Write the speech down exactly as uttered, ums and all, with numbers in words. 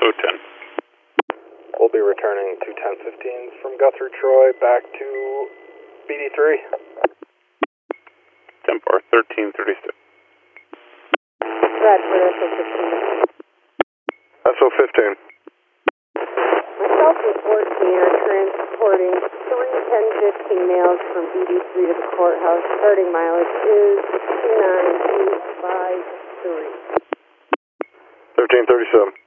oh ten. We'll be returning two ten fifteens from Guthrie Troy back to B D three. ten four, thirteen thirty-six. Bradford, S O fifteen. S O fifteen. Myself and fourteen are transporting three ten fifteen males from B D three to the courthouse. Starting mileage is two nine eight five three. thirteen thirty-seven.